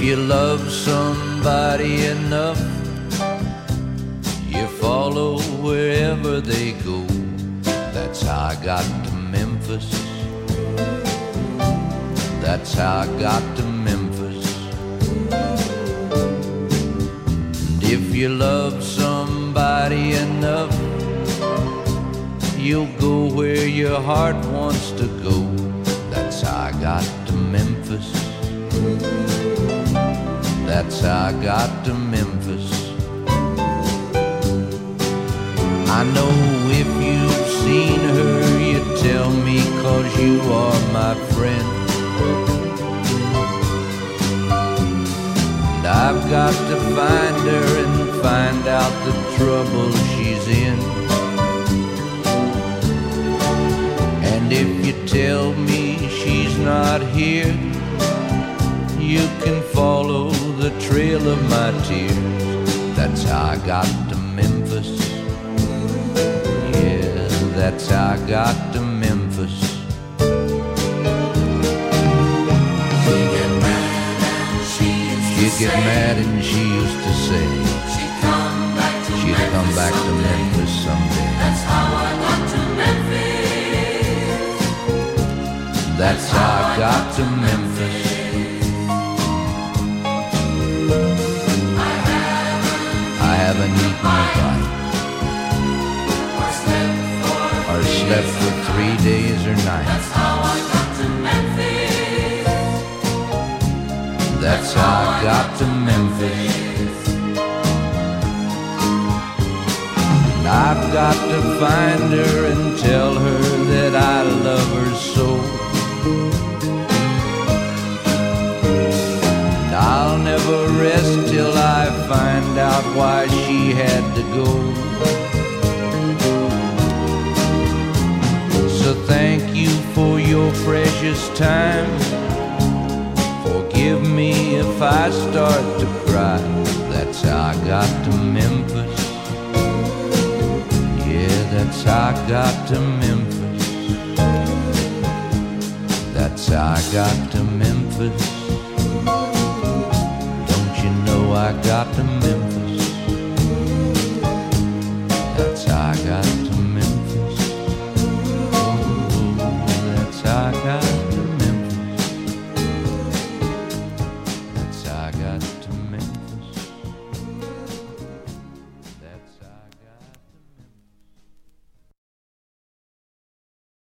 you love somebody enough, you follow wherever they go. That's how I got to Memphis. That's how I got to Memphis. And if you love somebody enough, you'll go where your heart wants to go. That's how I got to Memphis. That's how I got to Memphis. I know if you've seen her, you tell me, 'cause you are my friend. And I've got to find her and find out the trouble she's in. And if you tell me she's not here, you can follow the trail of my tears. That's how I got to Memphis. Yeah, that's how I got to Memphis. She'd get mad and she used to say she'd come back to Memphis someday. That's how I got to Memphis. That's how I got to Memphis. I haven't eaten a bite or slept for 3 days or nights. That's how I got to Memphis. That's how I got to Memphis. And I've got to find her and tell her that I love her so. And I'll never rest till I find out why she had to go. So thank you for your precious time. Forgive me if I start to cry. That's how I got to Memphis. Yeah, that's how I got to Memphis. That's how I got to Memphis. Don't you know I got to Memphis? That's how I got to